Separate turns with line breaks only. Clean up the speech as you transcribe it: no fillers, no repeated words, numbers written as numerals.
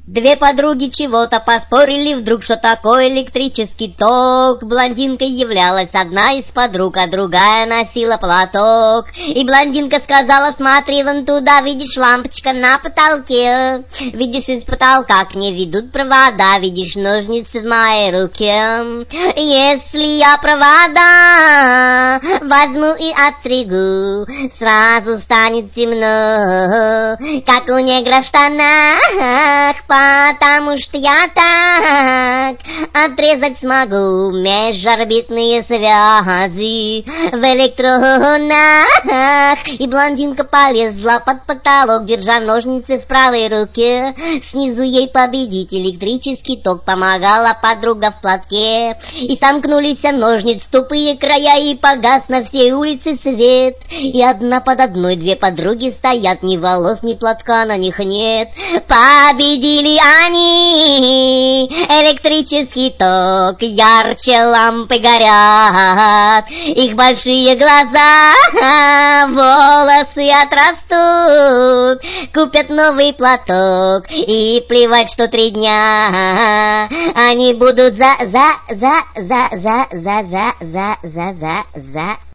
Две подруги чего-то поспорили, вдруг что такое электрический ток. Блондинкой являлась одна из подруг, а другая носила платок. И блондинка сказала: смотри вон туда, видишь, лампочка на потолке. Видишь, из потолка к ней ведут провода, видишь, ножницы в моей руке. Если я провода возьму и отстригу, сразу станет темно, как у негра в штанах. Потому что я так отрезать смогу межорбитные связи в электронах. И блондинка полезла под потолок, держа ножницы в правой руке. Снизу ей победить электрический ток помогала подруга в платке. И сомкнулись ножниц тупые края, и погас на всей улице свет. И одна под одной две подруги стоят, ни волос, ни платка на них нет. Победили они, электрический ток, ярче лампы горят, их большие глаза, волосы отрастут, купят новый платок, и плевать, что 3 дня они будут за